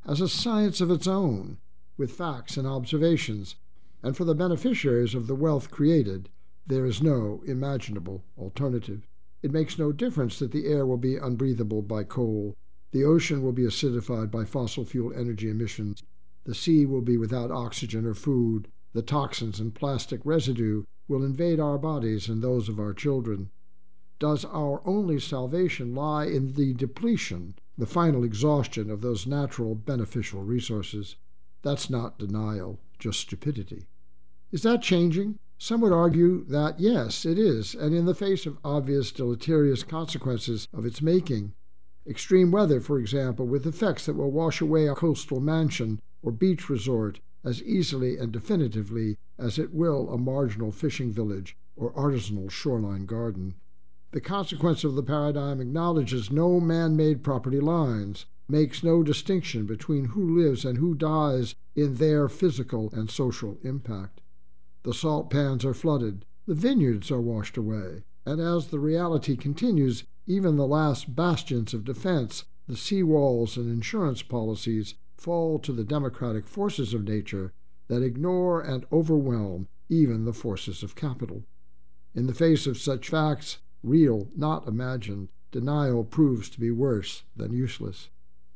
as a science of its own, with facts and observations, and for the beneficiaries of the wealth created, there is no imaginable alternative. It makes no difference that the air will be unbreathable by coal, the ocean will be acidified by fossil fuel energy emissions, the sea will be without oxygen or food, the toxins and plastic residue will invade our bodies and those of our children. Does our only salvation lie in the depletion, the final exhaustion of those natural beneficial resources? That's not denial, just stupidity. Is that changing? Some would argue that, yes, it is, and in the face of obvious deleterious consequences of its making. Extreme weather, for example, with effects that will wash away a coastal mansion or beach resort as easily and definitively as it will a marginal fishing village or artisanal shoreline garden. The consequence of the paradigm acknowledges no man-made property lines, makes no distinction between who lives and who dies in their physical and social impact. The salt pans are flooded, the vineyards are washed away, and as the reality continues, even the last bastions of defense, the seawalls and insurance policies, fall to the democratic forces of nature that ignore and overwhelm even the forces of capital. In the face of such facts, real, not imagined, denial proves to be worse than useless.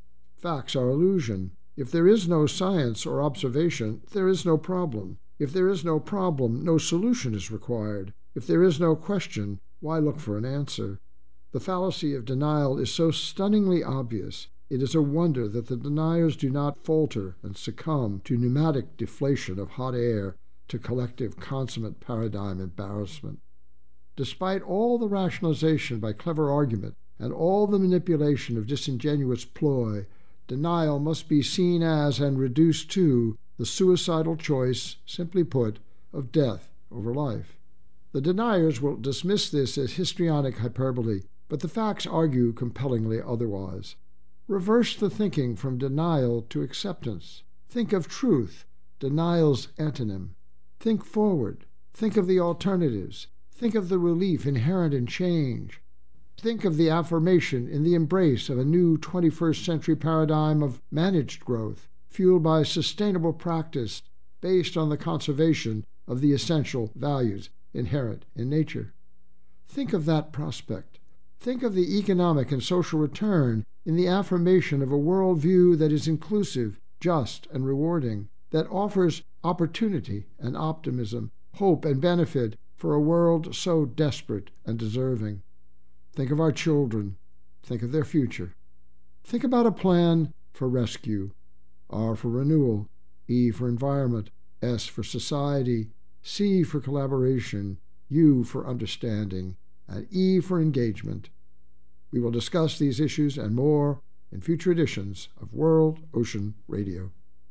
Facts are illusion. If there is no science or observation, there is no problem. If there is no problem, no solution is required. If there is no question, why look for an answer? The fallacy of denial is so stunningly obvious, it is a wonder that the deniers do not falter and succumb to pneumatic deflation of hot air, to collective consummate paradigm embarrassment. Despite all the rationalization by clever argument and all the manipulation of disingenuous ploy, denial must be seen as and reduced to the suicidal choice, simply put, of death over life. The deniers will dismiss this as histrionic hyperbole, but the facts argue compellingly otherwise. Reverse the thinking from denial to acceptance. Think of truth, denial's antonym. Think forward. Think of the alternatives. Think of the relief inherent in change. Think of the affirmation in the embrace of a new 21st century paradigm of managed growth, fueled by sustainable practice based on the conservation of the essential values inherent in nature. Think of that prospect. Think of the economic and social return in the affirmation of a worldview that is inclusive, just, and rewarding, that offers opportunity and optimism, hope and benefit for a world so desperate and deserving. Think of our children. Think of their future. Think about a plan for rescue. R for renewal, E for environment, S for society, C for collaboration, U for understanding, and E for engagement. We will discuss these issues and more in future editions of World Ocean Radio.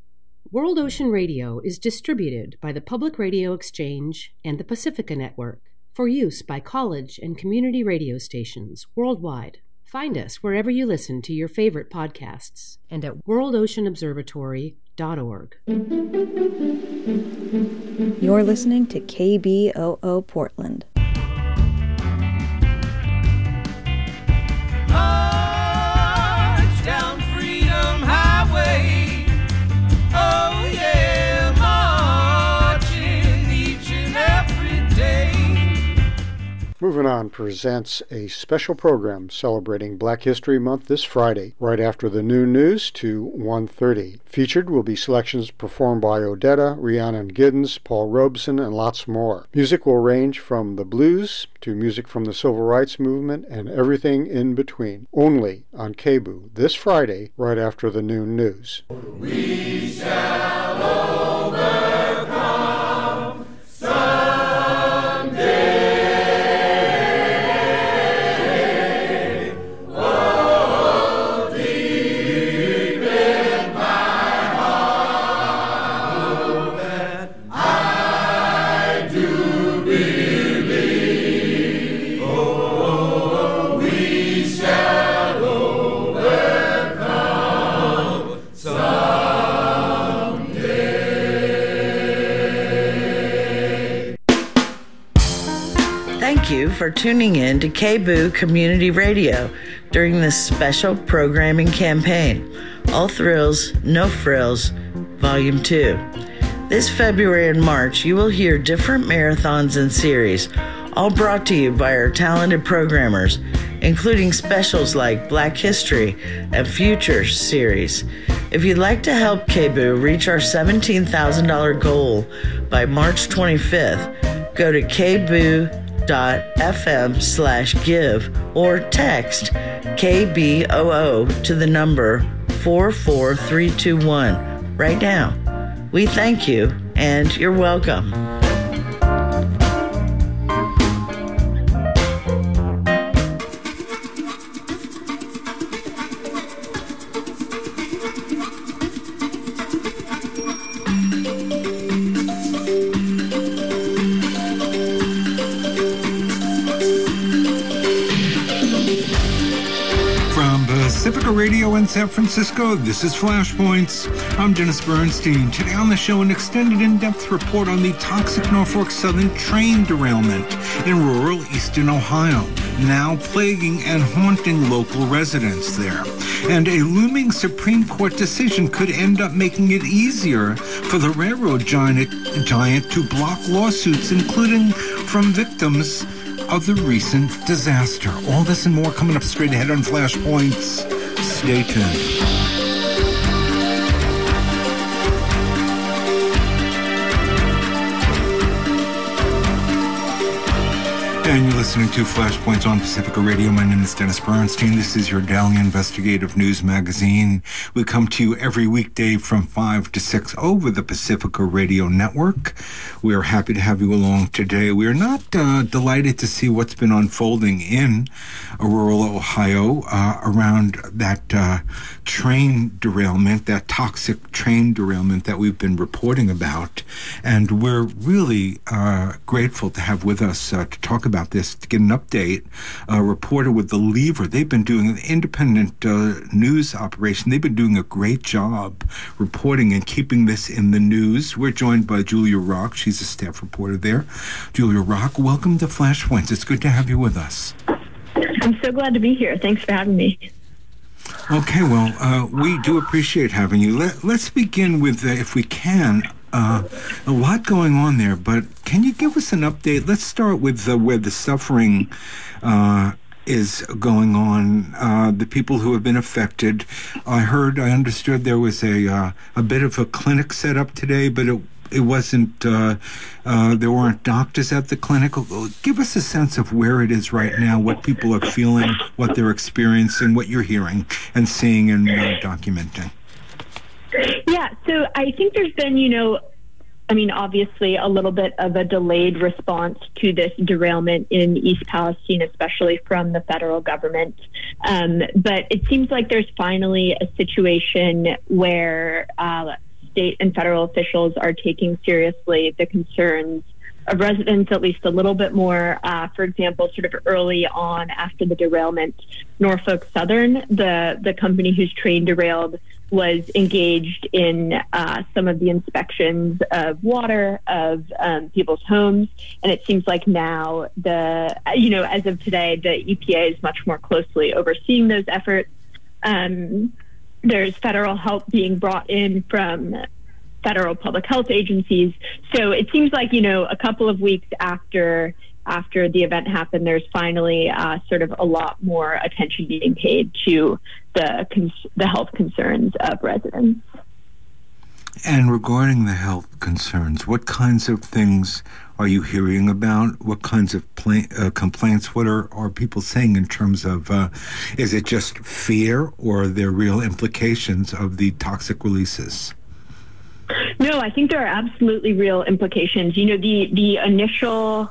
World Ocean Radio is distributed by the Public Radio Exchange and the Pacifica Network for use by college and community radio stations worldwide. Find us wherever you listen to your favorite podcasts and at worldoceanobservatory.org. You're listening to KBOO Portland. Down Freedom Highway, oh yeah, marching each and every day. Moving On presents a special program celebrating Black History Month this Friday, right after the noon news to 1:30. Featured will be selections performed by Odetta, Rhiannon Giddens, Paul Robeson, and lots more. Music will range from the blues to music from the Civil Rights Movement and everything in between. Only on KBOO this Friday, right after the noon news. We shall overcome someday. Oh, deep in my heart that I do believe. Oh, we shall overcome someday. Thank you for tuning in to KBOO Community Radio during this special programming campaign. All Thrills, No Frills, Volume 2. This February and March, you will hear different marathons and series, all brought to you by our talented programmers, including specials like Black History and Future series. If you'd like to help KBOO reach our $17,000 goal by March 25th, go to kboo.fm/give or text KBOO to the number 44321 right now. We thank you, and you're welcome. Pacifica Radio in San Francisco, this is Flashpoints. I'm Dennis Bernstein. Today on the show, an extended in-depth report on the toxic Norfolk Southern train derailment in rural eastern Ohio, now plaguing and haunting local residents there. And a looming Supreme Court decision could end up making it easier for the railroad giant to block lawsuits, including from victims of the recent disaster. All this and more coming up straight ahead on Flashpoints. Stay tuned. And you're listening to Flashpoints on Pacifica Radio. My name is Dennis Bernstein. This is your daily investigative news magazine. We come to you every weekday from 5 to 6 over the Pacifica Radio Network. We are happy to have you along today. We are not delighted to see what's been unfolding in rural Ohio around that train derailment, that toxic train derailment that we've been reporting about. And we're really grateful to have with us to talk about this, to get an update, a reporter with The Lever. They've been doing an independent news operation. They've been doing a great job reporting and keeping this in the news. We're joined by Julia Rock. She's a staff reporter there. Julia Rock, welcome to Flashpoints. It's good to have you with us. I'm so glad to be here. Thanks for having me. Okay, well, we do appreciate having you. Let's begin with, if we can, a lot going on there, but can you give us an update? Let's start with where the suffering is going on, the people who have been affected. I understood there was a bit of a clinic set up today, but it wasn't, there weren't doctors at the clinic. Give us a sense of where it is right now, what people are feeling, what they're experiencing, what you're hearing and seeing and documenting. Yeah, so I think there's been, obviously a little bit of a delayed response to this derailment in East Palestine, especially from the federal government. But it seems like there's finally a situation where state and federal officials are taking seriously the concerns of residents, at least a little bit more. For example, sort of early on after the derailment, Norfolk Southern, the company whose train derailed, was engaged in some of the inspections of water of people's homes. And it seems like now as of today, the EPA is much more closely overseeing those efforts. There's federal help being brought in from federal public health agencies. So it seems like, a couple of weeks after the event happened, there's finally sort of a lot more attention being paid to the health concerns of residents. And regarding the health concerns, what kinds of things are you hearing about? What kinds of complaints? What are people saying in terms of, is it just fear or are there real implications of the toxic releases? No, I think there are absolutely real implications. The initial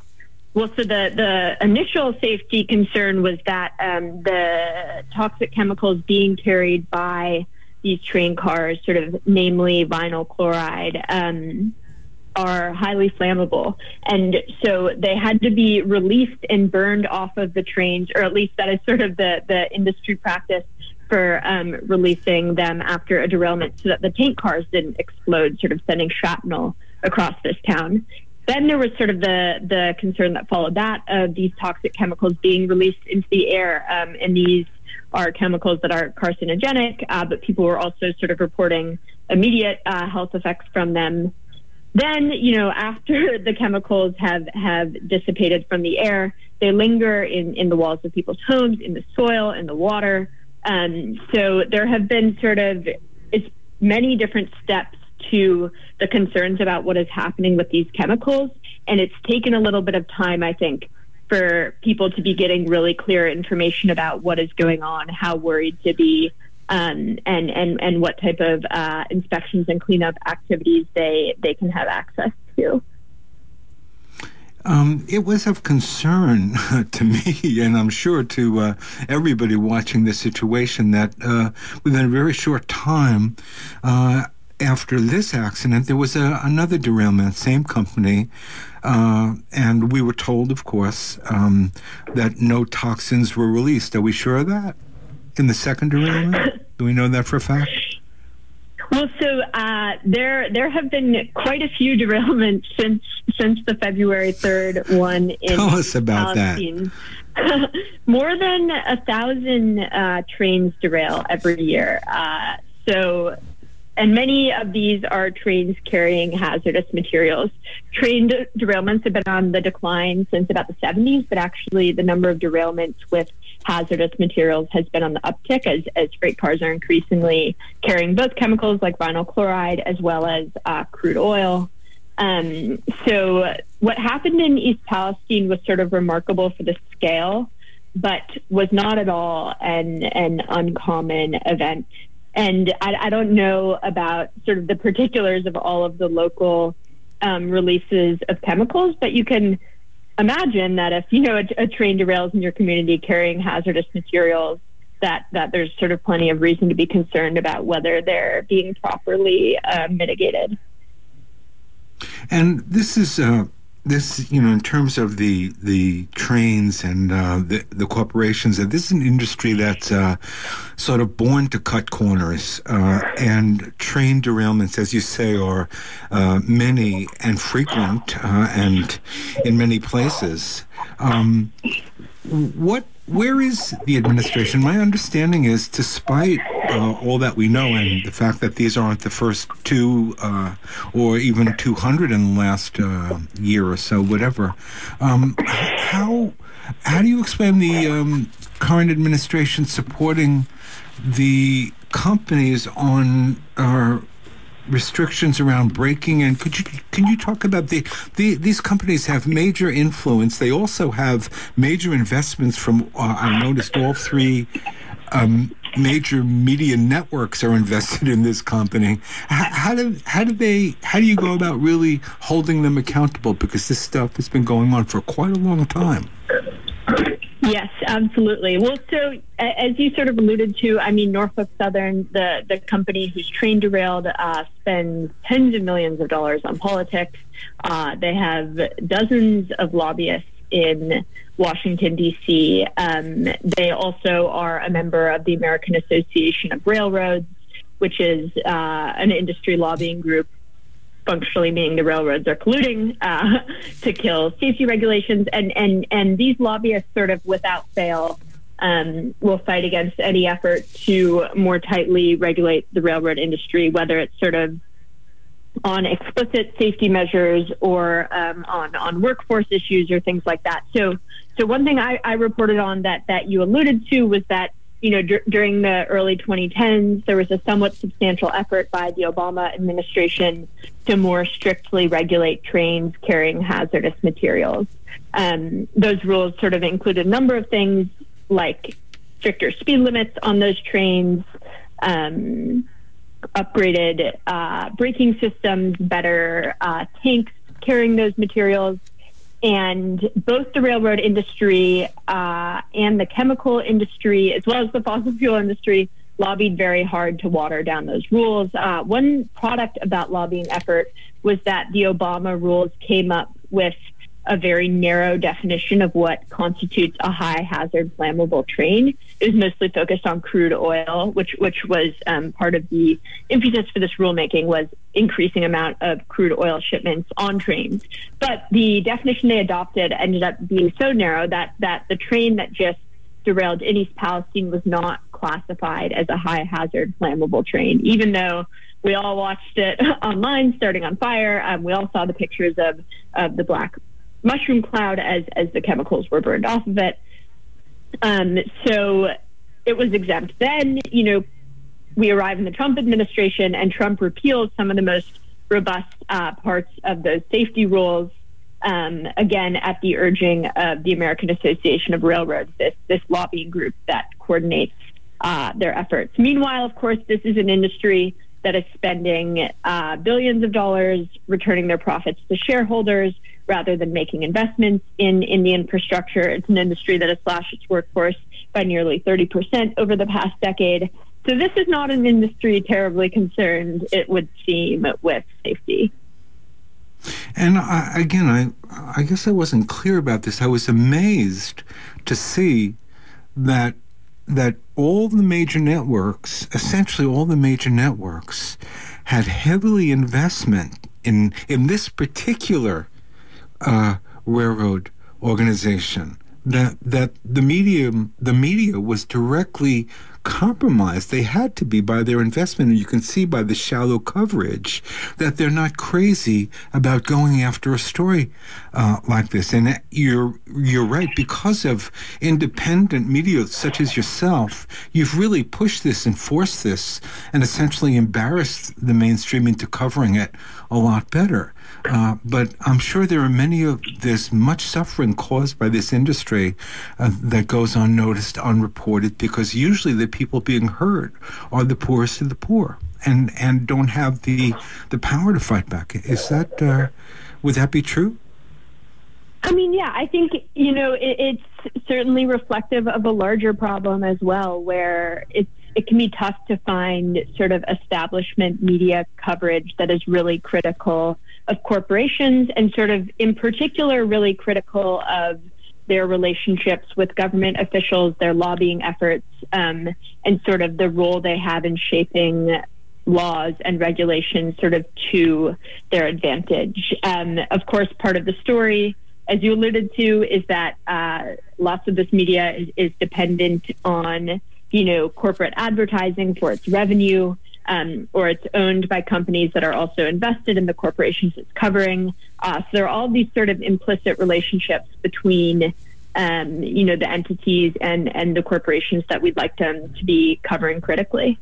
safety concern was that the toxic chemicals being carried by these train cars, sort of namely vinyl chloride, are highly flammable. And so they had to be released and burned off of the trains, or at least that is sort of the industry practice for releasing them after a derailment so that the tank cars didn't explode, sort of sending shrapnel across this town. then there was sort of the concern that followed that of these toxic chemicals being released into the air. And these are chemicals that are carcinogenic, but people were also sort of reporting immediate health effects from them. Then, after the chemicals have dissipated from the air, they linger in the walls of people's homes, in the soil, in the water. So there have been it's many different steps to the concerns about what is happening with these chemicals. And it's taken a little bit of time, I think, for people to be getting really clear information about what is going on, how worried to be, and what type of inspections and cleanup activities they can have access to. It was of concern to me, and I'm sure to everybody watching this situation, that within a very short time after this accident, there was another derailment, same company, and we were told, of course, that no toxins were released. Are we sure of that in the second derailment? Do we know that for a fact? Well, so there have been quite a few derailments since the February 3rd one in Tell us about Palestine. More than 1,000 trains derail every year. And many of these are trains carrying hazardous materials. Train derailments have been on the decline since about the 70s, but actually the number of derailments with hazardous materials has been on the uptick as freight cars are increasingly carrying both chemicals like vinyl chloride as well as crude oil. So what happened in East Palestine was sort of remarkable for the scale, but was not at all an uncommon event. And I don't know about sort of the particulars of all of the local releases of chemicals, but you can imagine that if, a train derails in your community carrying hazardous materials, that there's sort of plenty of reason to be concerned about whether they're being properly mitigated. And this is in terms of the trains and the corporations, this is an industry that's sort of born to cut corners. And train derailments, as you say, are many and frequent and in many places. Where is the administration? My understanding is, despite all that we know and the fact that these aren't the first two or even 200 in the last year or so, whatever, how do you explain the current administration supporting the companies on restrictions around braking? And can you talk about these companies have major influence. They also have major investments from I noticed all three major media networks are invested in this company. How do you go about really holding them accountable? Because this stuff has been going on for quite a long time. Yes, absolutely. Well, so as you sort of alluded to, Norfolk Southern, the company whose train derailed, spends tens of millions of dollars on politics. They have dozens of lobbyists in Washington, D.C. They also are a member of the American Association of Railroads, which is an industry lobbying group, functionally meaning the railroads are colluding to kill safety regulations. And these lobbyists sort of without fail will fight against any effort to more tightly regulate the railroad industry, whether it's sort of on explicit safety measures or on workforce issues or things like that. So one thing I reported on that you alluded to was that, during the early 2010s, there was a somewhat substantial effort by the Obama administration to more strictly regulate trains carrying hazardous materials. Those rules sort of included a number of things like stricter speed limits on those trains, upgraded braking systems, better tanks carrying those materials. And both the railroad industry and the chemical industry, as well as the fossil fuel industry, lobbied very hard to water down those rules. One product of that lobbying effort was that the Obama rules came up with a very narrow definition of what constitutes a high hazard flammable train. It was mostly focused on crude oil, which was part of the impetus for this rulemaking, was increasing amount of crude oil shipments on trains. But the definition they adopted ended up being so narrow that the train that just derailed in East Palestine was not classified as a high hazard flammable train, even though we all watched it online starting on fire. We all saw the pictures of the black mushroom cloud as the chemicals were burned off of it. So it was exempt. Then, we arrive in the Trump administration, and Trump repeals some of the most robust parts of those safety rules, again, at the urging of the American Association of Railroads, this lobbying group that coordinates their efforts. Meanwhile, of course, this is an industry that is spending billions of dollars returning their profits to shareholders rather than making investments in the infrastructure. It's an industry that has slashed its workforce by nearly 30% over the past decade. So this is not an industry terribly concerned, it would seem, with safety. And I guess I wasn't clear about this. I was amazed to see that all the major networks, essentially all the major networks, had heavily investment in this particular railroad organization. That the media was directly compromised. They had to be by their investment, and you can see by the shallow coverage that they're not crazy about going after a story like this. And you're right, because of independent media such as yourself, you've really pushed this and forced this and essentially embarrassed the mainstream into covering it a lot better. But I'm sure there's much suffering caused by this industry that goes unnoticed, unreported, because usually the people being hurt are the poorest of the poor and don't have the power to fight back. Is that, would that be true? I mean, yeah, I think, it's certainly reflective of a larger problem as well, where it can be tough to find sort of establishment media coverage that is really critical of corporations and sort of, in particular, really critical of their relationships with government officials, their lobbying efforts, and sort of the role they have in shaping laws and regulations sort of to their advantage. Of course, part of the story, as you alluded to, is that lots of this media is dependent on, corporate advertising for its revenue, or it's owned by companies that are also invested in the corporations it's covering. So there are all these sort of implicit relationships between, the entities and the corporations that we'd like them to be covering critically.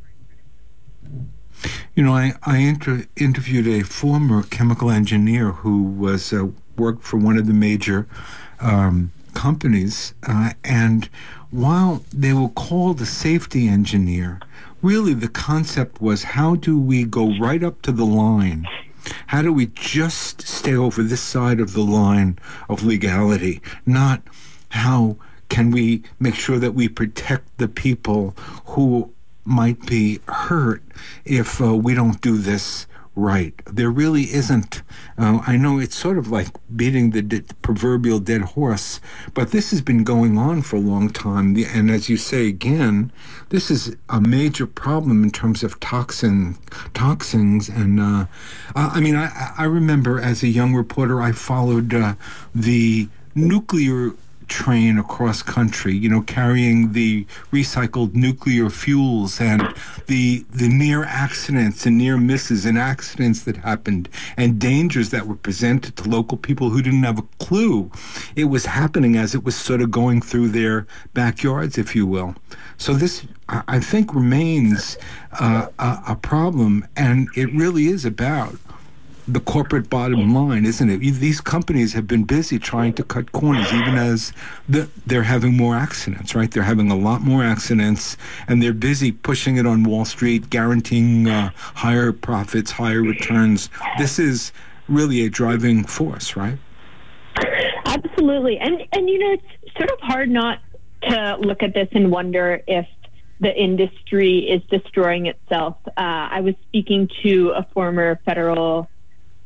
I interviewed a former chemical engineer who was worked for one of the major companies, and while they were called a safety engineer, really the concept was, how do we go right up to the line? How do we just stay over this side of the line of legality? Not how can we make sure that we protect the people who might be hurt if we don't do this right. There really isn't. I know it's sort of like beating the proverbial dead horse, but this has been going on for a long time. And as you say again, this is a major problem in terms of toxins. And I remember as a young reporter, I followed the nuclear train across country, carrying the recycled nuclear fuels, and the near accidents and near misses and accidents that happened and dangers that were presented to local people who didn't have a clue it was happening as it was sort of going through their backyards, if you will. So this, I think, remains a problem, and it really is about the corporate bottom line, isn't it? These companies have been busy trying to cut corners, even as they're having more accidents, right? They're having a lot more accidents, and they're busy pushing it on Wall Street, guaranteeing higher profits, higher returns. This is really a driving force, right? Absolutely. And it's sort of hard not to look at this and wonder if the industry is destroying itself. I was speaking to a former federal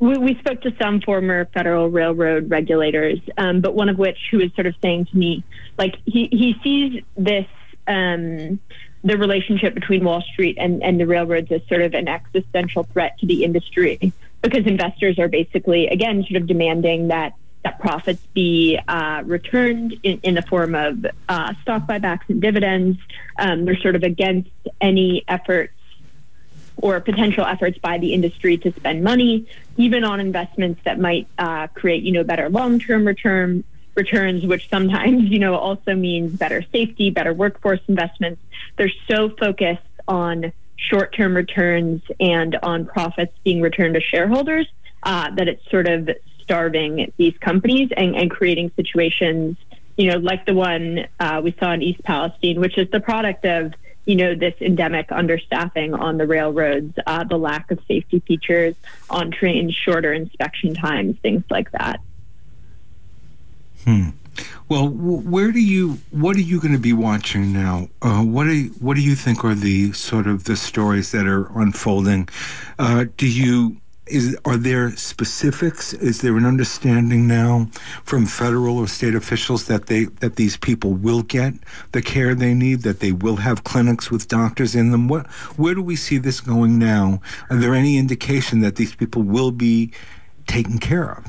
we spoke to some former federal railroad regulators, but one of which who was sort of saying to me, like, he sees this, the relationship between Wall Street and the railroads as sort of an existential threat to the industry, because investors are basically, again, sort of demanding that profits be returned in the form of stock buybacks and dividends. They're sort of against any efforts or potential efforts by the industry to spend money, even on investments that might create, better long-term returns, which sometimes, also means better safety, better workforce investments. They're so focused on short-term returns and on profits being returned to shareholders that it's sort of starving these companies and creating situations, like the one we saw in East Palestine, which is the product of, this endemic understaffing on the railroads, the lack of safety features on trains, shorter inspection times, things like that. Well, what are you going to be watching now? What do you think are the sort of the stories that are unfolding? Are there specifics? Is there an understanding now from federal or state officials that these people will get the care they need, that they will have clinics with doctors in them? Where do we see this going now? Are there any indication that these people will be taken care of?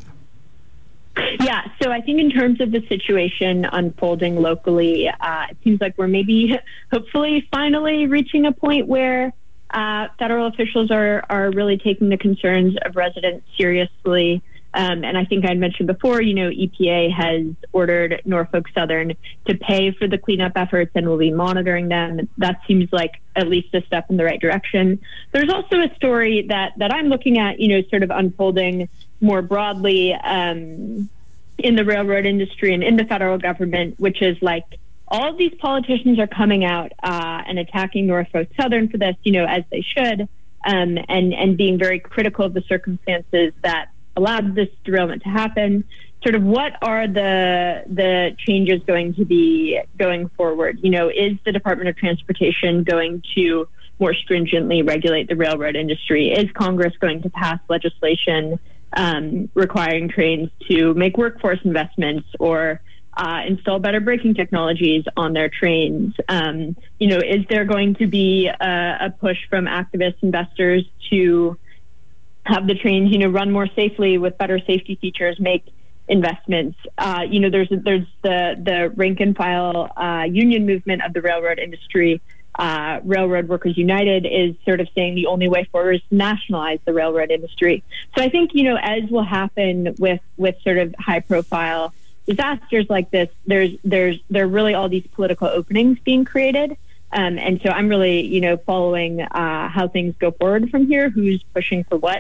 Yeah, so I think in terms of the situation unfolding locally, it seems like we're maybe, hopefully, finally reaching a point where federal officials are really taking the concerns of residents seriously. And I think I mentioned before, EPA has ordered Norfolk Southern to pay for the cleanup efforts and will be monitoring them. That seems like at least a step in the right direction. There's also a story that I'm looking at, sort of unfolding more broadly in the railroad industry and in the federal government, which is like, all of these politicians are coming out and attacking Norfolk Southern for this, as they should, and being very critical of the circumstances that allowed this derailment to happen. Sort of what are the changes going to be going forward? Is the Department of Transportation going to more stringently regulate the railroad industry? Is Congress going to pass legislation requiring trains to make workforce investments or install better braking technologies on their trains? Is there going to be a push from activist investors to have the trains, run more safely with better safety features, make investments? There's the rank and file union movement of the railroad industry. Railroad Workers United is sort of saying the only way forward is to nationalize the railroad industry. So I think, as will happen with sort of high profile disasters like this, there are really all these political openings being created. And so I'm really, following how things go forward from here, who's pushing for what,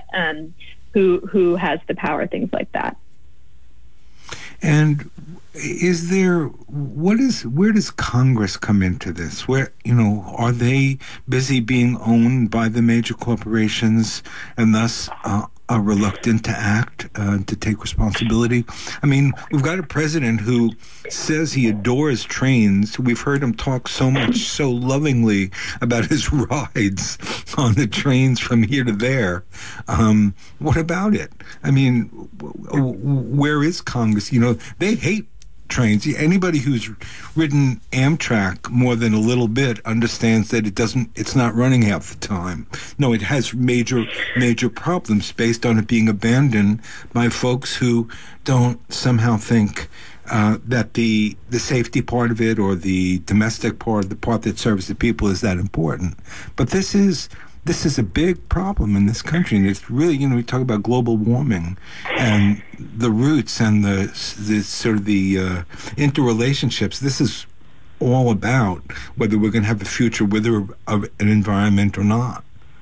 who has the power, things like that. And where does Congress come into this? Where, are they busy being owned by the major corporations and thus are reluctant to act, to take responsibility? I mean, we've got a president who says he adores trains. We've heard him talk so much, so lovingly about his rides on the trains from here to there. What about it? I mean, where is Congress? They hate trains. Anybody who's ridden Amtrak more than a little bit understands that it's not running half the time. No, it has major problems based on it being abandoned by folks who don't somehow think that the safety part of it or the domestic part, the part that serves the people, is that important. But this is a big problem in this country, and it's really, we talk about global warming and the roots and the sort of the interrelationships. This is all about whether we're going to have a future with an environment or not.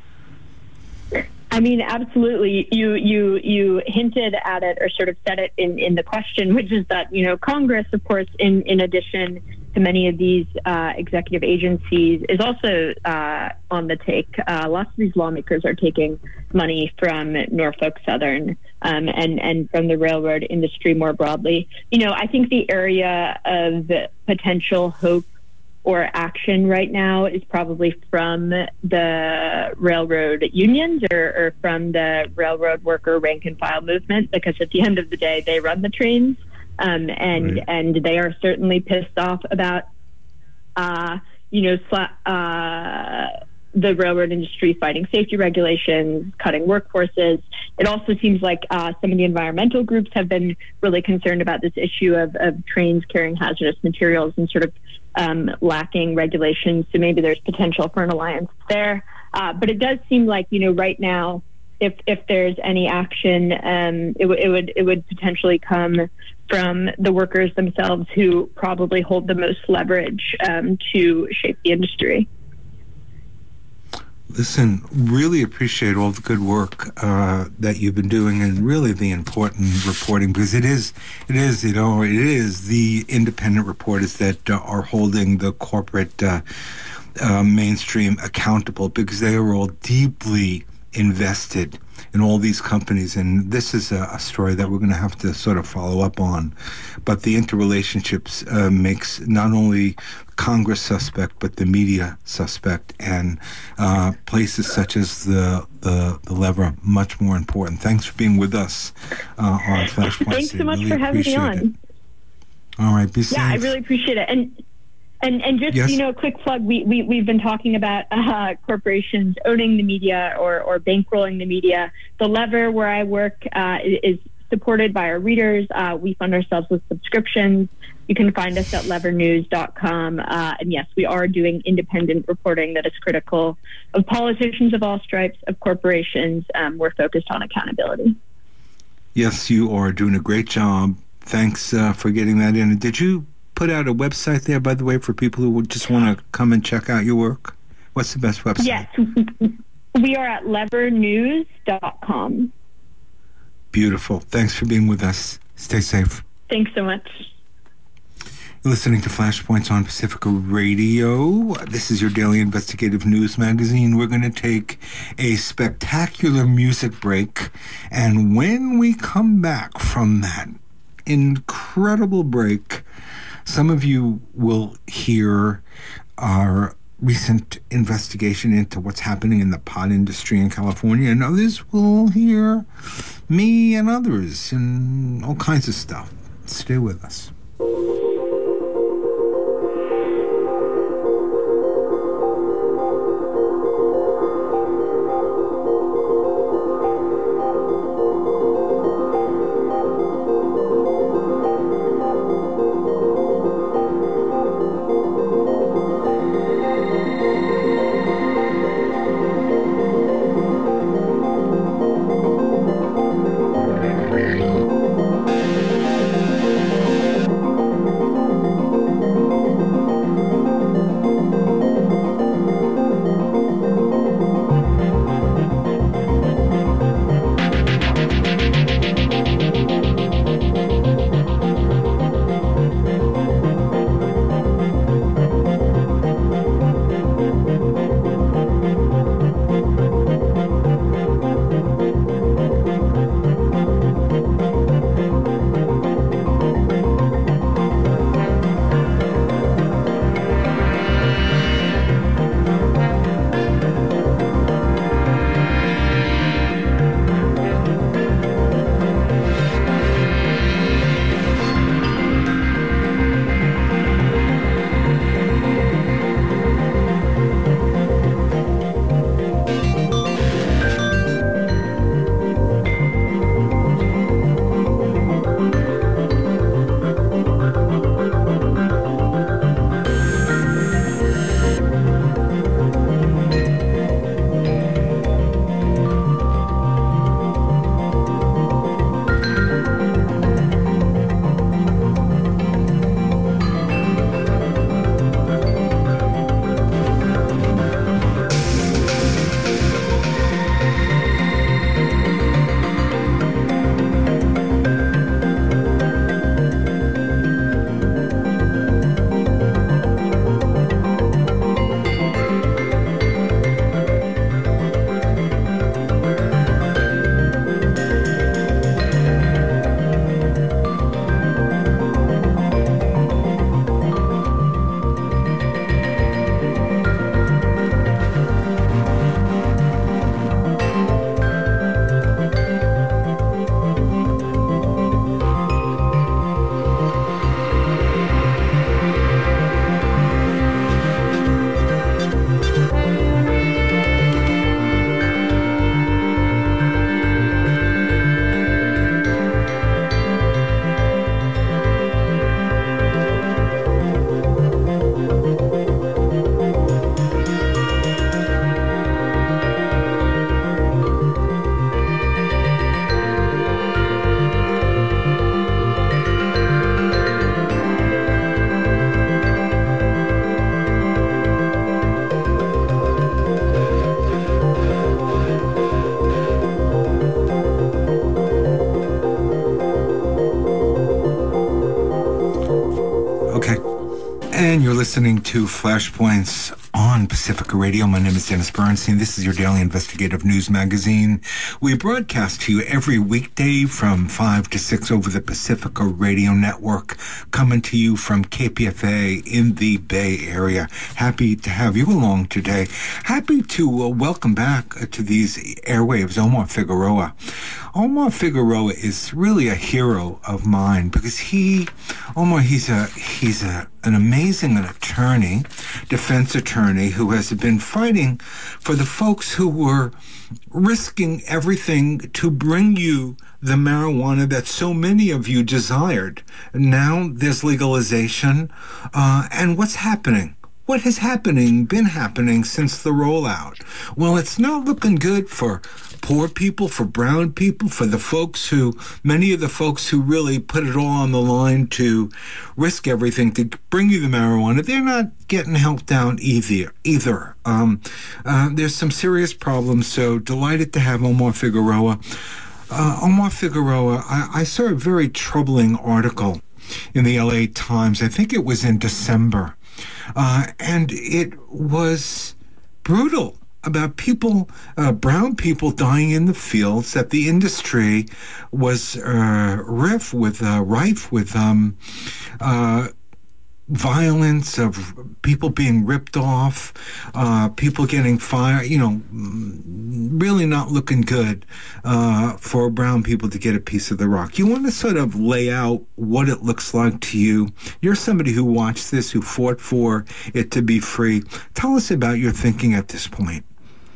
I mean, absolutely. You hinted at it or sort of said it in the question, which is that, Congress, of course, in addition to many of these executive agencies, is also on the take. Lots of these lawmakers are taking money from Norfolk Southern and from the railroad industry more broadly. I think the area of potential hope or action right now is probably from the railroad unions or from the railroad worker rank and file movement, because at the end of the day, they run the trains, and they are certainly pissed off about the railroad industry fighting safety regulations, cutting workforces. It also seems like some of the environmental groups have been really concerned about this issue of trains carrying hazardous materials and sort of lacking regulations. So maybe there's potential for an alliance there. But it does seem like, right now, if there's any action, it would potentially come from the workers themselves, who probably hold the most leverage to shape the industry. Listen, really appreciate all the good work that you've been doing, and really the important reporting, because it is the independent reporters that are holding the corporate mainstream accountable, because they are all deeply invested in all these companies. And this is a story that we're going to have to sort of follow up on. But the interrelationships makes not only Congress suspect, but the media suspect, and places such as the lever much more important. Thanks for being with us on Flashpoint. Thanks so much for having me on. All right, be safe. Yeah, I really appreciate it. And just, yes? A quick plug, we've been talking about corporations owning the media or bankrolling the media. The Lever, where I work, is supported by our readers. We fund ourselves with subscriptions. You can find us at levernews.com. And yes, we are doing independent reporting that is critical of politicians of all stripes, of corporations. We're focused on accountability. Yes, you are doing a great job. Thanks for getting that in. Did you put out a website there, by the way, for people who would just want to come and check out your work? What's the best website? Yes, we are at levernews.com. Beautiful. Thanks for being with us. Stay safe. Thanks so much. You're listening to Flashpoints on Pacifica Radio. This is your daily investigative news magazine. We're going to take a spectacular music break, and when we come back from that incredible break, some of you will hear our recent investigation into what's happening in the pot industry in California, and others will hear me and others and all kinds of stuff. Stay with us. listening to Flashpoints on Pacifica Radio. My name is Dennis Bernstein. This is your daily investigative news magazine. We broadcast to you every weekday from 5 to 6 over the Pacifica Radio Network, coming to you from KPFA in the Bay Area. Happy to have you along today. Happy to welcome back to these airwaves Omar Figueroa. Omar Figueroa is really a hero of mine because he's an amazing attorney, defense attorney, who has been fighting for the folks who were risking everything to bring you the marijuana that so many of you desired. Now there's legalization, and what's happening? What has been happening since the rollout? Well, it's not looking good for poor people, for brown people, for many of the folks who really put it all on the line to risk everything to bring you the marijuana. They're not getting helped out either. There's some serious problems, so delighted to have Omar Figueroa. Omar Figueroa, I saw a very troubling article in the LA Times. I think it was in December. And it was brutal about people, brown people dying in the fields, that the industry was rife with violence, of people being ripped off, people getting fired, really not looking good for brown people to get a piece of the rock. You want to sort of lay out what it looks like to you. You're somebody who watched this, who fought for it to be free. Tell us about your thinking at this point.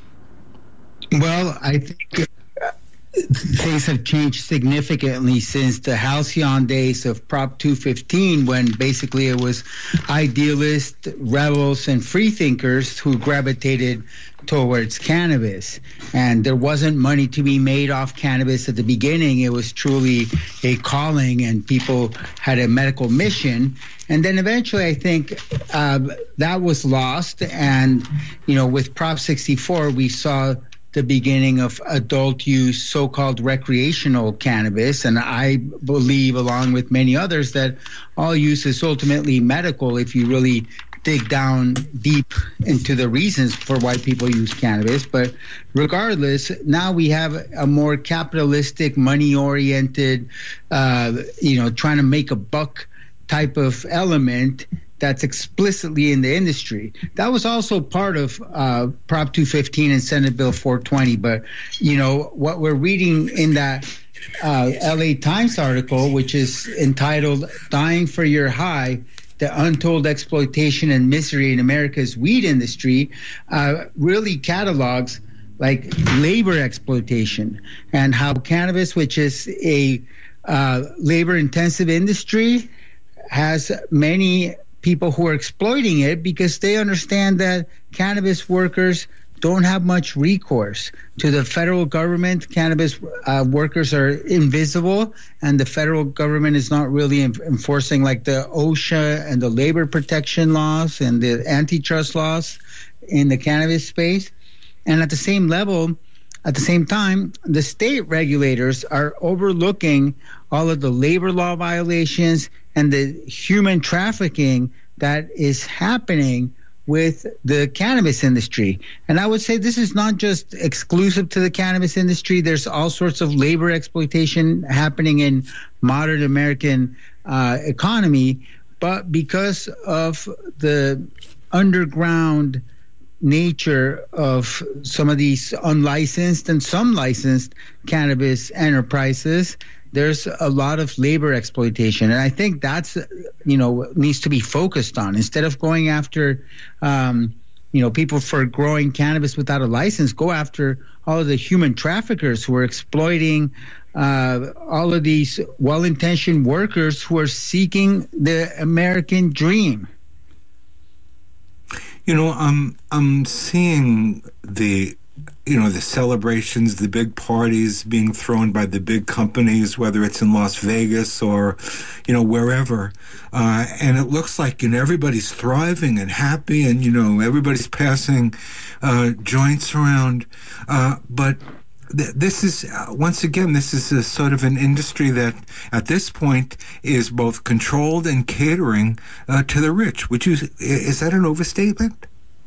Well, I think things have changed significantly since the halcyon days of Prop 215, when basically it was idealists, rebels, and freethinkers who gravitated towards cannabis. And there wasn't money to be made off cannabis at the beginning. It was truly a calling, and people had a medical mission. And then eventually, I think that was lost. And, with Prop 64, we saw the beginning of adult use, so-called recreational cannabis. And I believe, along with many others, that all use is ultimately medical if you really dig down deep into the reasons for why people use cannabis. But regardless, now we have a more capitalistic, money-oriented, trying to make a buck type of element that's explicitly in the industry. That was also part of Prop 215 and Senate Bill 420. But, what we're reading in that LA Times article, which is entitled "Dying for Your High, the Untold Exploitation and Misery in America's Weed Industry," really catalogs like labor exploitation, and how cannabis, which is a labor-intensive industry, has many people who are exploiting it because they understand that cannabis workers don't have much recourse to the federal government. Cannabis workers are invisible, and the federal government is not really enforcing like the OSHA and the labor protection laws and the antitrust laws in the cannabis space. And at the same time, the state regulators are overlooking all of the labor law violations and the human trafficking that is happening with the cannabis industry. And I would say this is not just exclusive to the cannabis industry. There's all sorts of labor exploitation happening in modern American economy. But because of the underground nature of some of these unlicensed and some licensed cannabis enterprises, there's a lot of labor exploitation. And I think that's, needs to be focused on. Instead of going after, people for growing cannabis without a license, go after all of the human traffickers who are exploiting all of these well-intentioned workers who are seeking the American dream. I'm seeing the celebrations, the big parties being thrown by the big companies, whether it's in Las Vegas or, wherever. And it looks like, everybody's thriving and happy and, everybody's passing joints around. But this is, once again, this is a sort of an industry that at this point is both controlled and catering to the rich. Is that an overstatement?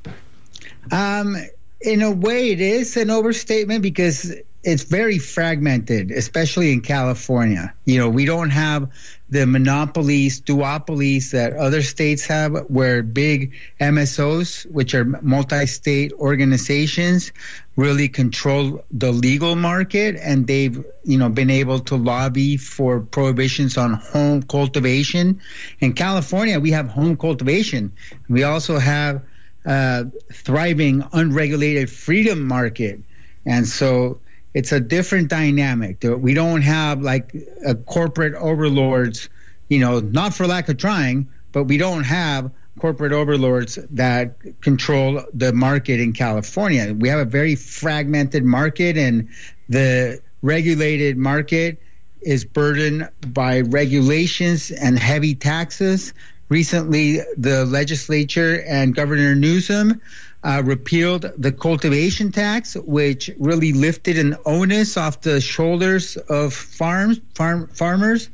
In a way, it is an overstatement because it's very fragmented, especially in California. We don't have the monopolies, duopolies that other states have, where big MSOs, which are multi-state organizations, really control the legal market, and they've been able to lobby for prohibitions on home cultivation. In California, we have home cultivation. We also have thriving unregulated freedom market, and so it's a different dynamic. We don't have like a corporate overlords, not for lack of trying, but we don't have corporate overlords that control the market in California. We have a very fragmented market, and the regulated market is burdened by regulations and heavy taxes. Recently, the legislature and Governor Newsom repealed the cultivation tax, which really lifted an onus off the shoulders of farmers.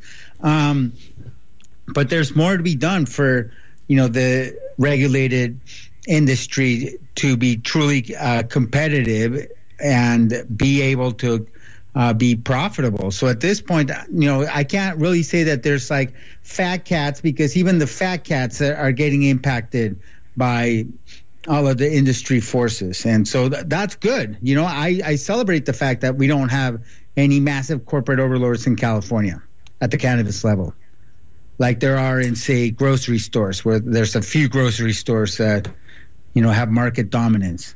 But there's more to be done for, the regulated industry to be truly competitive and be able to be profitable. So at this point, I can't really say that there's like fat cats, because even the fat cats are getting impacted by all of the industry forces. And so that's good. I celebrate the fact that we don't have any massive corporate overlords in California at the cannabis level, like there are in, say, grocery stores, where there's a few grocery stores that, have market dominance.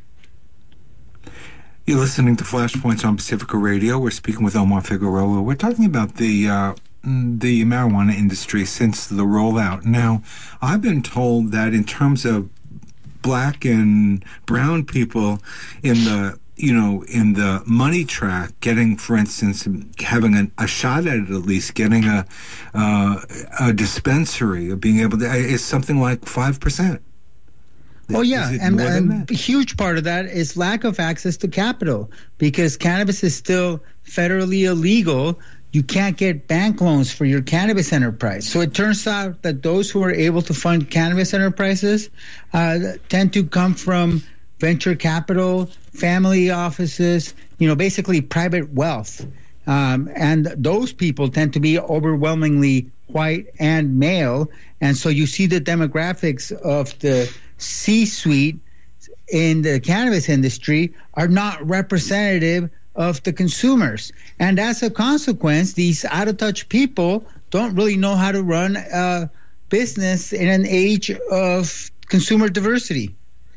You're listening to Flashpoints on Pacifica Radio. We're speaking with Omar Figueroa. We're talking about the marijuana industry since the rollout. Now, I've been told that in terms of Black and brown people in the money track, getting, for instance, having a shot at it, at least getting a dispensary, or being able to, is something like 5%. Oh, yeah. And a huge part of that is lack of access to capital, because cannabis is still federally illegal. You can't get bank loans for your cannabis enterprise. So it turns out that those who are able to fund cannabis enterprises tend to come from venture capital, family offices, basically private wealth. And those people tend to be overwhelmingly white and male. And so you see the demographics of the C-suite in the cannabis industry are not representative of the consumers. And as a consequence, these out-of-touch people don't really know how to run a business in an age of consumer diversity.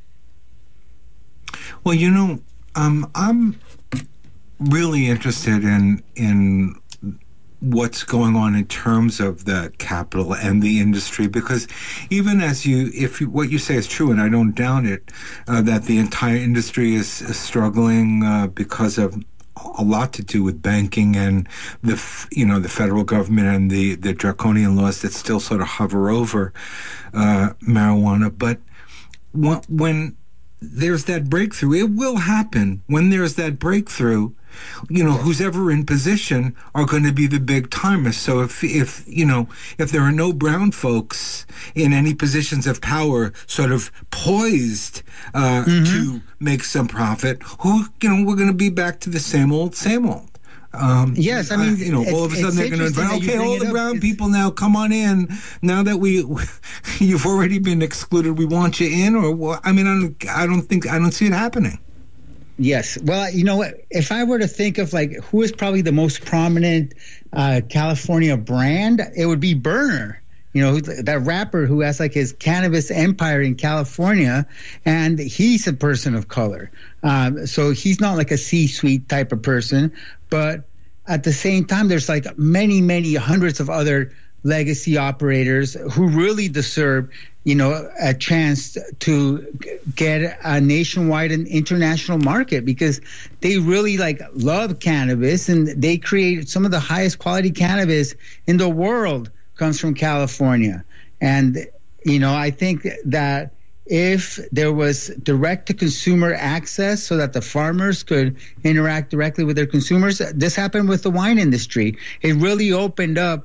Well, I'm really interested in what's going on in terms of the capital and the industry, because even if what you say is true, and I don't doubt it, that the entire industry is struggling because of a lot to do with banking and the federal government and the draconian laws that still sort of hover over marijuana. But when there's that breakthrough, it will happen. When there's that breakthrough, who's ever in position are going to be the big timers. So if there are no brown folks in any positions of power sort of poised to make some profit, we're going to be back to the same old. Yes, I mean, all of a sudden they're going to invite, okay, all the brown people now come on in. Now that you've already been excluded, we want you in, or what? I mean, I don't see it happening. Yes. Well, if I were to think of like who is probably the most prominent California brand, it would be Berner. That rapper who has like his cannabis empire in California, and he's a person of color. So he's not like a C-suite type of person, but at the same time, there's like many, many hundreds of other legacy operators who really deserve, a chance to get a nationwide and international market, because they really love cannabis, and they create some of the highest quality cannabis in the world comes from California. And, I think that if there was direct-to-consumer access so that the farmers could interact directly with their consumers. This happened with the wine industry. It really opened up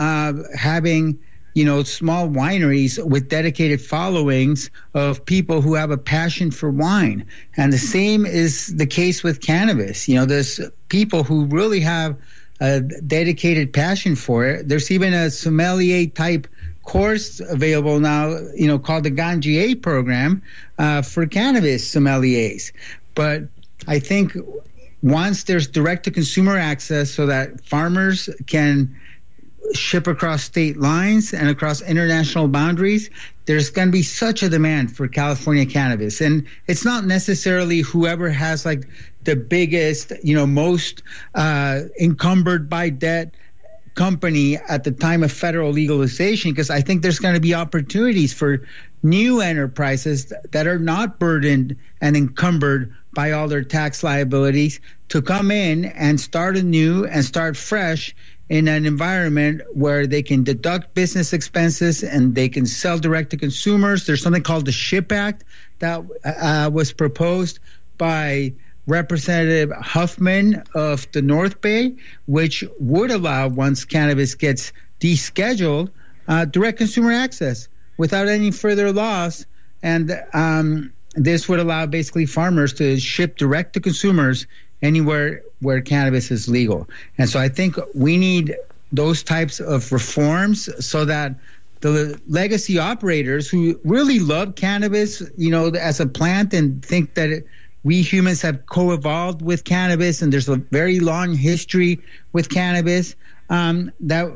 having small wineries with dedicated followings of people who have a passion for wine. And the same is the case with cannabis. There's people who really have a dedicated passion for it. There's even a sommelier type course available now, called the Ganjier program for cannabis sommeliers. But I think once there's direct-to-consumer access so that farmers can ship across state lines and across international boundaries, there's going to be such a demand for California cannabis. And it's not necessarily whoever has like the biggest, most encumbered by debt company at the time of federal legalization, because I think there's going to be opportunities for new enterprises that are not burdened and encumbered by all their tax liabilities to come in and start anew and start fresh in an environment where they can deduct business expenses and they can sell direct to consumers. There's something called the SHIP Act that was proposed by Representative Huffman of the North Bay, which would allow, once cannabis gets descheduled, direct consumer access without any further loss. And this would allow basically farmers to ship direct to consumers anywhere where cannabis is legal. And so I think we need those types of reforms so that the legacy operators who really love cannabis, as a plant and think that we humans have co-evolved with cannabis and there's a very long history with cannabis, that,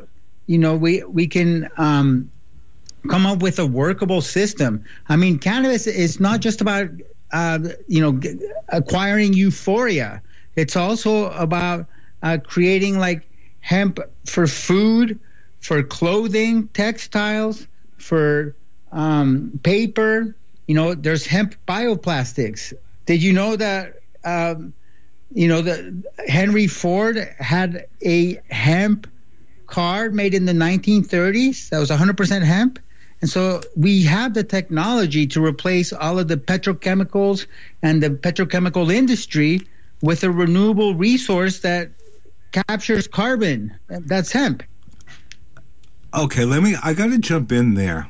we can come up with a workable system. I mean, cannabis is not just about, acquiring euphoria. It's also about creating like hemp for food, for clothing, textiles, for paper. There's hemp bioplastics. Did you know that, that Henry Ford had a hemp car made in the 1930s that was 100% hemp? And so we have the technology to replace all of the petrochemicals and the petrochemical industry with a renewable resource that captures carbon. That's hemp. Okay, I got to jump in there.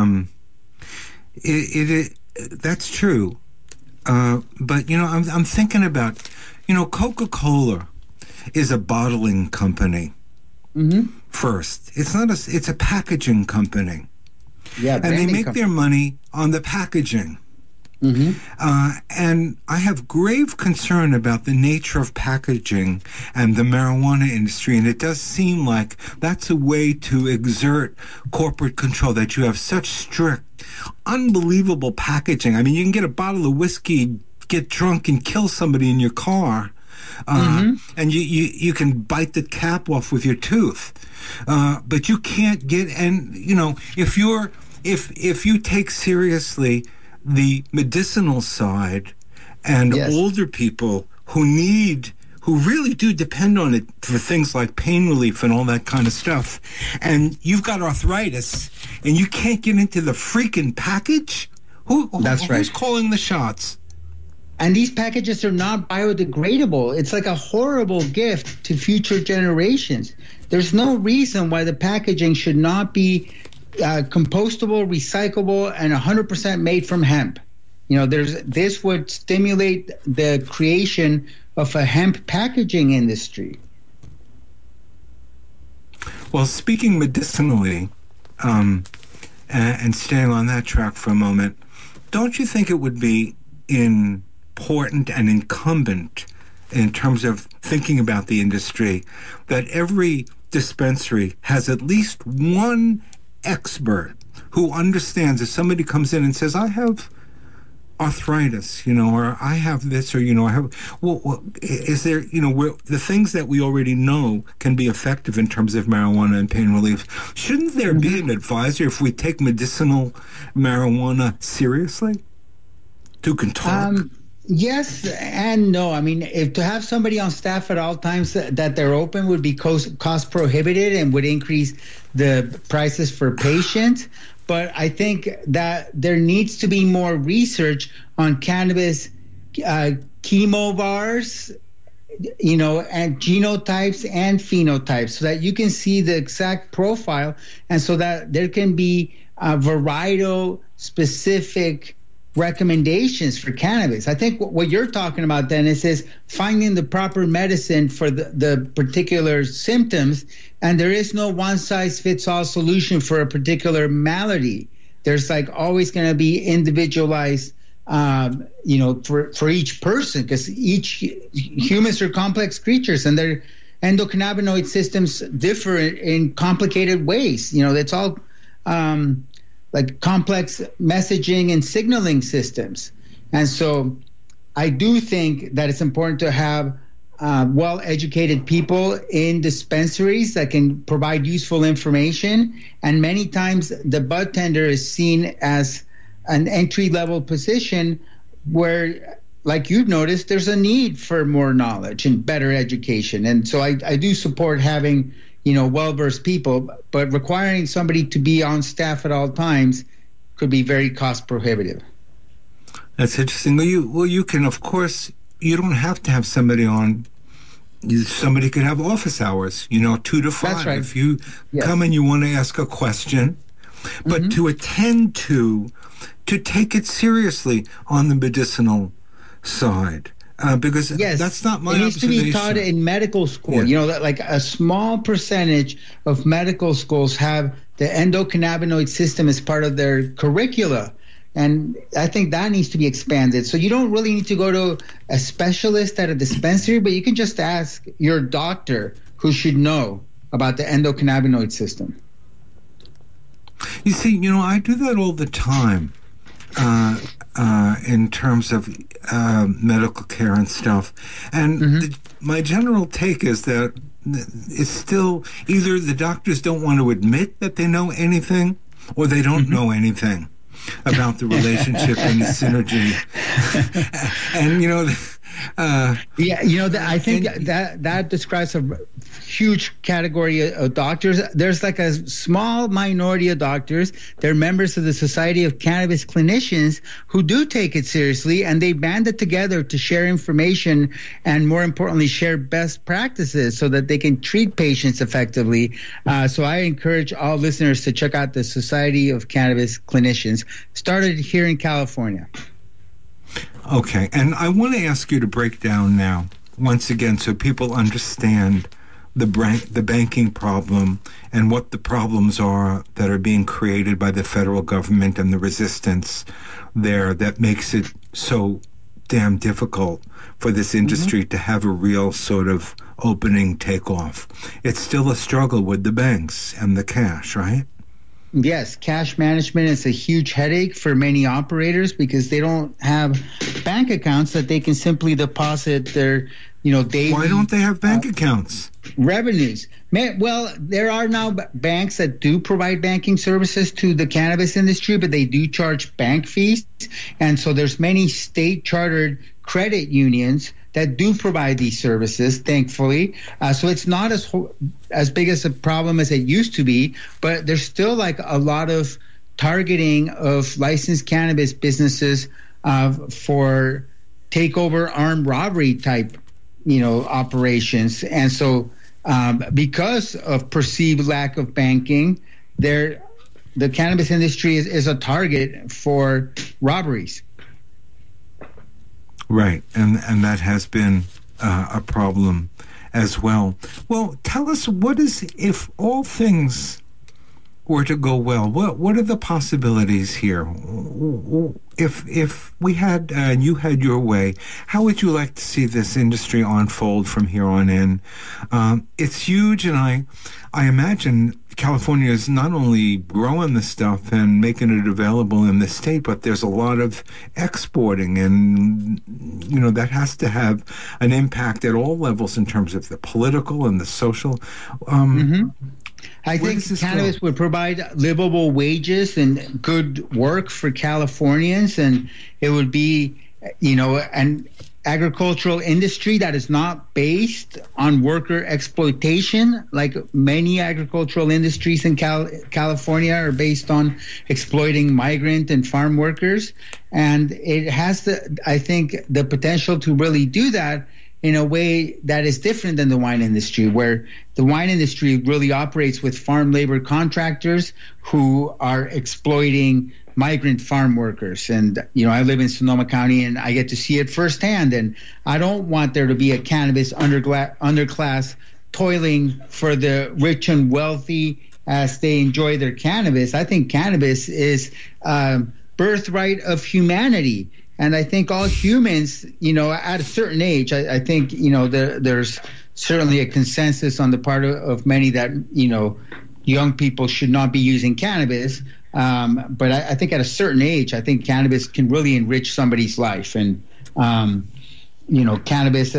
That's true. But, I'm thinking about, Coca-Cola is a bottling company. Mm-hmm. First. It's a packaging company. Yeah, and they make their money on the packaging. Mm-hmm. And I have grave concern about the nature of packaging and the marijuana industry, and it does seem like that's a way to exert corporate control, that you have such strict, unbelievable packaging. I mean, you can get a bottle of whiskey, get drunk, and kill somebody in your car. And you can bite the cap off with your tooth, but you can't get. And if you take seriously the medicinal side and older people who really do depend on it for things like pain relief and all that kind of stuff, and you've got arthritis and you can't get into the freaking package, who's calling the shots? And these packages are not biodegradable. It's like a horrible gift to future generations. There's no reason why the packaging should not be compostable, recyclable, and 100% made from hemp. This would stimulate the creation of a hemp packaging industry. Well, speaking medicinally, and staying on that track for a moment, don't you think it would be important and incumbent in terms of thinking about the industry that every dispensary has at least one expert who understands if somebody comes in and says, I have arthritis, or I have this, or, I have, is there, the things that we already know can be effective in terms of marijuana and pain relief. Shouldn't there be an advisor if we take medicinal marijuana seriously? Who can talk? Yes and no. I mean, if to have somebody on staff at all times that they're open would be cost prohibitive and would increase the prices for patients. but I think that there needs to be more research on cannabis chemovars, and genotypes and phenotypes, so that you can see the exact profile, and so that there can be varietal specific recommendations for cannabis. I think what you're talking about, Dennis, is finding the proper medicine for the particular symptoms, and there is no one-size-fits-all solution for a particular malady. There's always going to be individualized for each person, because humans are complex creatures, and their endocannabinoid systems differ in complicated ways. It's all complex messaging and signaling systems. And so I do think that it's important to have well-educated people in dispensaries that can provide useful information. And many times the bud tender is seen as an entry-level position where, like you've noticed, there's a need for more knowledge and better education. And so I do support having, well-versed people, but requiring somebody to be on staff at all times could be very cost prohibitive. That's interesting. You can, of course, you don't have to have somebody on. Somebody could have office hours, 2 to 5. That's right. If you come and you want to ask a question, but to attend to take it seriously on the medicinal side. Because that's not my observation. It needs to be taught in medical school. That a small percentage of medical schools have the endocannabinoid system as part of their curricula. And I think that needs to be expanded. So you don't really need to go to a specialist at a dispensary, but you can just ask your doctor, who should know about the endocannabinoid system. You see, I do that all the time. In terms of medical care and stuff. And my general take is that it's still either the doctors don't want to admit that they know anything, or they don't know anything about the relationship and the synergy. And, I think that describes a huge category of doctors. There's a small minority of doctors. They're members of the Society of Cannabis Clinicians who do take it seriously, and they band it together to share information and, more importantly, share best practices so that they can treat patients effectively. So I encourage all listeners to check out the Society of Cannabis Clinicians, started here in California. Okay, and I want to ask you to break down now, once again, so people understand the banking problem and what the problems are that are being created by the federal government and the resistance there that makes it so damn difficult for this industry to have a real sort of opening takeoff. It's still a struggle with the banks and the cash, right? Yes, cash management is a huge headache for many operators because they don't have bank accounts that they can simply deposit their, daily. Why don't they have bank accounts? Revenues. Well, there are now banks that do provide banking services to the cannabis industry, but they do charge bank fees. And so there's many state chartered credit unions that do provide these services, thankfully. So it's not as big as a problem as it used to be, but there's still a lot of targeting of licensed cannabis businesses for takeover armed robbery type, operations. And so because of perceived lack of banking, the cannabis industry is a target for robberies. Right, and that has been a problem as well. Well, tell us, if all things were to go well, what are the possibilities here? If we had, and you had your way, how would you like to see this industry unfold from here on in? It's huge, and I imagine California is not only growing the stuff and making it available in the state, but there's a lot of exporting, and that has to have an impact at all levels in terms of the political and the social. I think cannabis would provide livable wages and good work for Californians, and it would be, and agricultural industry that is not based on worker exploitation, like many agricultural industries in California are based on exploiting migrant and farm workers. And it has I think, the potential to really do that in a way that is different than the wine industry, where the wine industry really operates with farm labor contractors who are exploiting migrant farm workers. And, I live in Sonoma County and I get to see it firsthand. And I don't want there to be a cannabis underclass toiling for the rich and wealthy as they enjoy their cannabis. I think cannabis is birthright of humanity. And I think all humans, at a certain age, I think, there's certainly a consensus on the part of many that, young people should not be using cannabis. But I think at a certain age, I think cannabis can really enrich somebody's life. And, cannabis,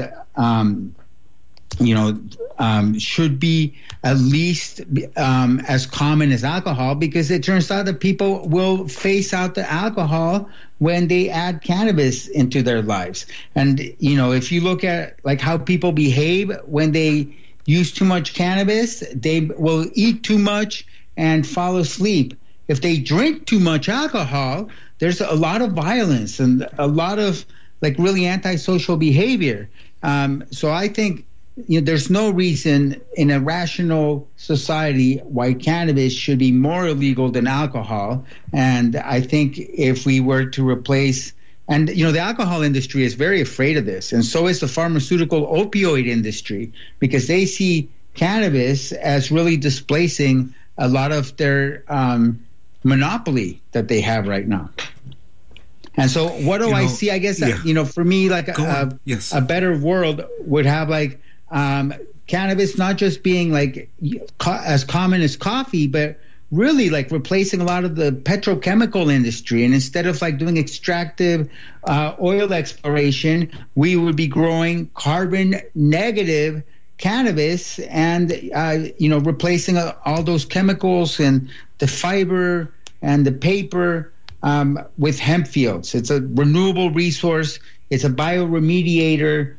should be at least as common as alcohol, because it turns out that people will phase out the alcohol when they add cannabis into their lives. And, if you look at like how people behave when they use too much cannabis, they will eat too much and fall asleep. If they drink too much alcohol, there's a lot of violence and a lot of like really antisocial behavior. So I think there's no reason in a rational society why cannabis should be more illegal than alcohol. And I think if we were to replace, and the alcohol industry is very afraid of this, and so is the pharmaceutical opioid industry, because they see cannabis as really displacing a lot of their monopoly that they have right now. And so what do I see? I guess, for me, like a better world would have like cannabis not just being like as common as coffee, but really like replacing a lot of the petrochemical industry. And instead of like doing extractive oil exploration, we would be growing carbon negative cannabis and, replacing all those chemicals and the fiber and the paper with hemp fields. It's a renewable resource. It's a bioremediator.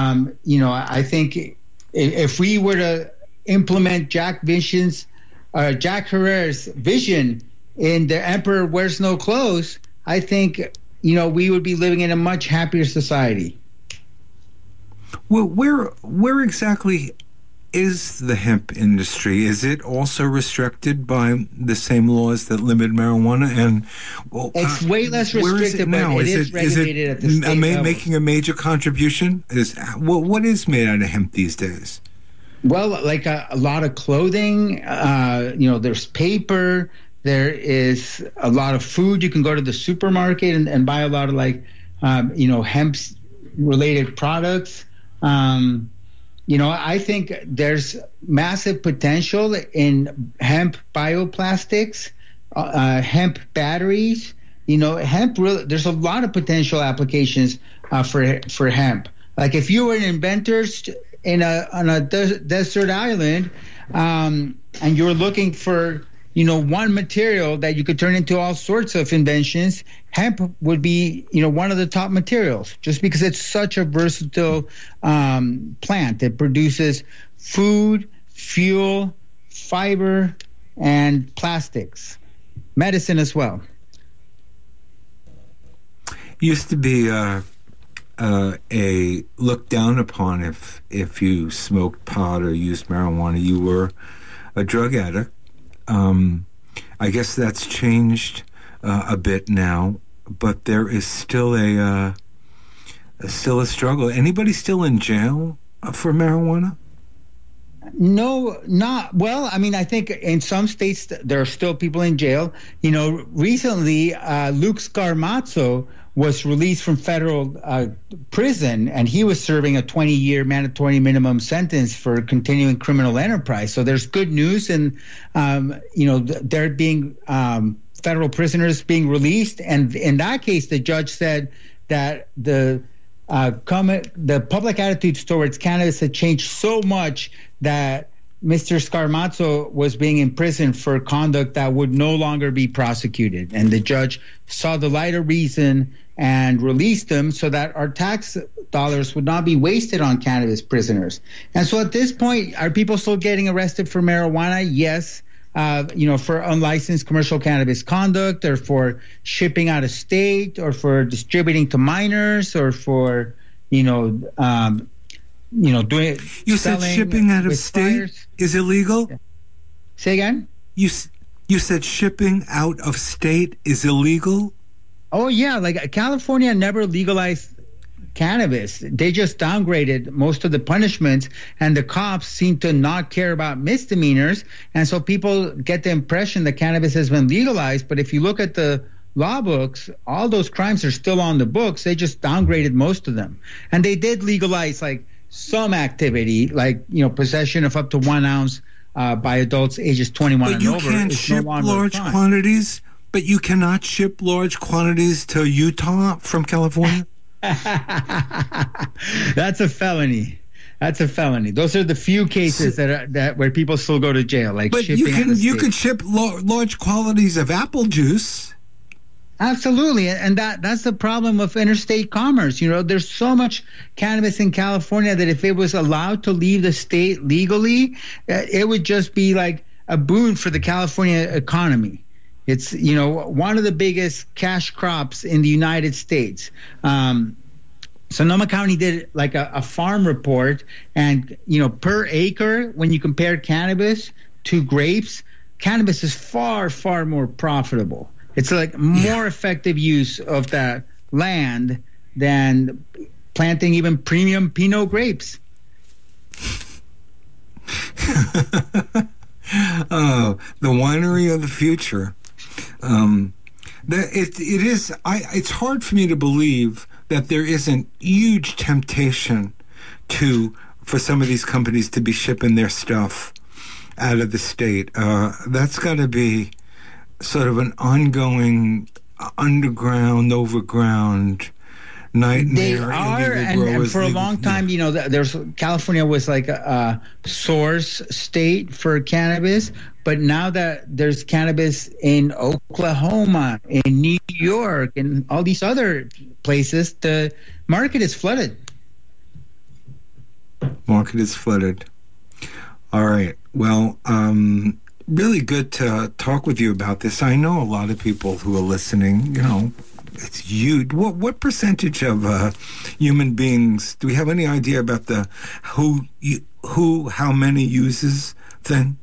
I think if we were to implement Jack Herrera's vision in The Emperor Wears No Clothes, I think, we would be living in a much happier society. Well, where exactly is the hemp industry? Is it also restricted by the same laws that limit marijuana? And it's way less restricted, but it is regulated at the state level. Making a major contribution? What is made out of hemp these days? Well, like a lot of clothing, there's paper, there is a lot of food. You can go to the supermarket and buy a lot of hemp-related products. I think there's massive potential in hemp bioplastics, hemp batteries. Hemp really, there's a lot of potential applications for hemp. Like if you were an inventor on a desert island, and you were looking for one material that you could turn into all sorts of inventions, hemp would be, one of the top materials, just because it's such a versatile plant. It produces food, fuel, fiber, and plastics, medicine as well. Used to be a looked down upon if you smoked pot or used marijuana. You were a drug addict. I guess that's changed a bit now, but there is still a struggle. Anybody still in jail for marijuana? No, not well. I mean, I think in some states there are still people in jail. Recently, Luke Scarmazzo was released from federal prison, and he was serving a 20-year mandatory minimum sentence for continuing criminal enterprise. So there's good news, and there being federal prisoners being released. And in that case, the judge said that the public attitudes towards cannabis had changed so much that Mr. Scarmazzo was being imprisoned for conduct that would no longer be prosecuted. And the judge saw the light of reason and released him so that our tax dollars would not be wasted on cannabis prisoners. And so at this point, are people still getting arrested for marijuana? Yes. For unlicensed commercial cannabis conduct, or for shipping out of state, or for distributing to minors, or for, doing. You said shipping out of state is illegal? Say again? You said shipping out of state is illegal? Oh, yeah. Like California never legalized cannabis. They just downgraded most of the punishments, and the cops seem to not care about misdemeanors. And so people get the impression that cannabis has been legalized. But if you look at the law books, all those crimes are still on the books. They just downgraded most of them. And they did legalize like some activity, like, possession of up to 1 ounce by adults ages 21 and over. But you can't ship large quantities? But you cannot ship large quantities to Utah from California? That's a felony. Those are the few cases that where people still go to jail. Like, but you can ship large quantities of apple juice. Absolutely, and that's the problem of interstate commerce. There's so much cannabis in California that if it was allowed to leave the state legally, it would just be like a boon for the California economy. It's, one of the biggest cash crops in the United States. Sonoma County did like a farm report, and, per acre, when you compare cannabis to grapes, cannabis is far, far more profitable. It's like more effective use of that land than planting even premium Pinot grapes. Oh, the winery of the future. It's hard for me to believe that there isn't huge temptation for some of these companies to be shipping their stuff out of the state. That's got to be sort of an ongoing underground, overground nightmare. They are, and for a long time, California was like a source state for cannabis, but now that there's cannabis in Oklahoma, in New York, and all these other places, the market is flooded. All right. Well, really good to talk with you about this. I know a lot of people who are listening, it's huge. What percentage of human beings, do we have any idea about the how many uses thing?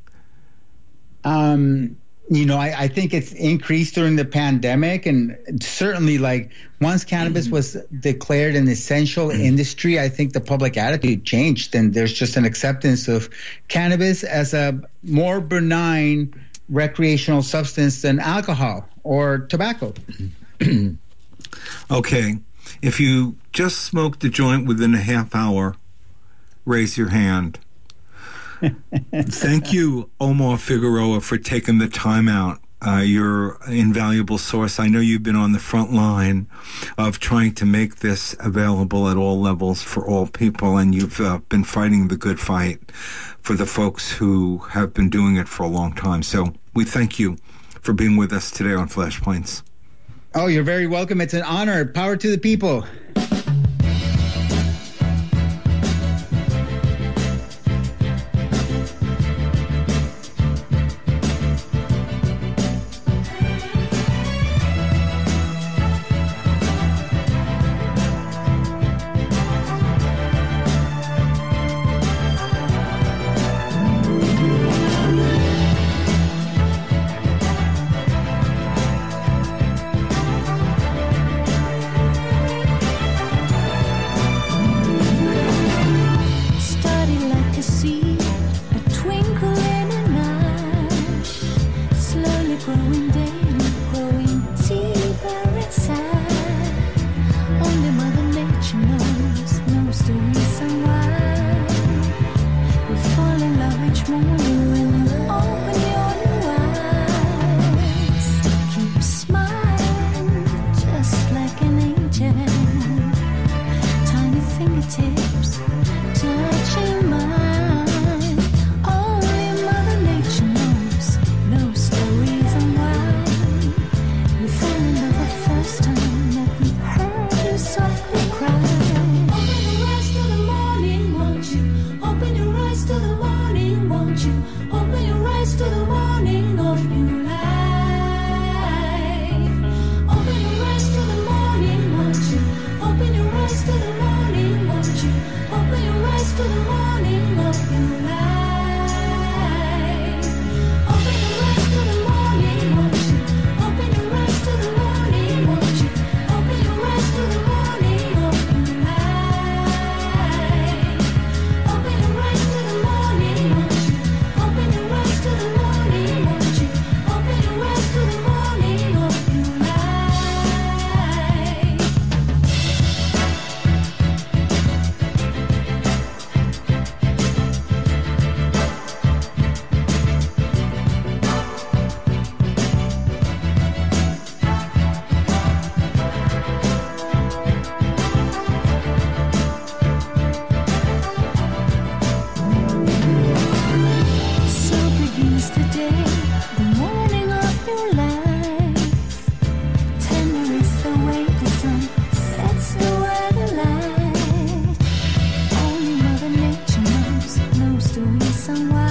I think it's increased during the pandemic, and certainly like once cannabis was declared an essential industry, I think the public attitude changed, and there's just an acceptance of cannabis as a more benign recreational substance than alcohol or tobacco. Okay. If you just smoked a joint within a half hour, raise your hand. Thank you, Omar Figueroa, for taking the time out. You're an invaluable source. I know you've been on the front line of trying to make this available at all levels for all people, and you've been fighting the good fight for the folks who have been doing it for a long time. So we thank you for being with us today on Flashpoints. Oh, you're very welcome. It's an honor. Power to the people. Touching mine, oh you open your eyes to the morning of new life? Open your eyes to the morning, won't you? Open your eyes to the morning, won't you? Open your eyes to the morning of new life. Open your eyes to the morning, won't you? Open your eyes to the morning, won't you? Open your eyes to the morning of new life. Open your eyes to the morning, won't you? Open your eyes to the morning, won't you? Open your eyes to the morning of new life. So begins today, the morning of new life. Tender is the way the sun sets the weather light. Only Mother Nature knows the reason why.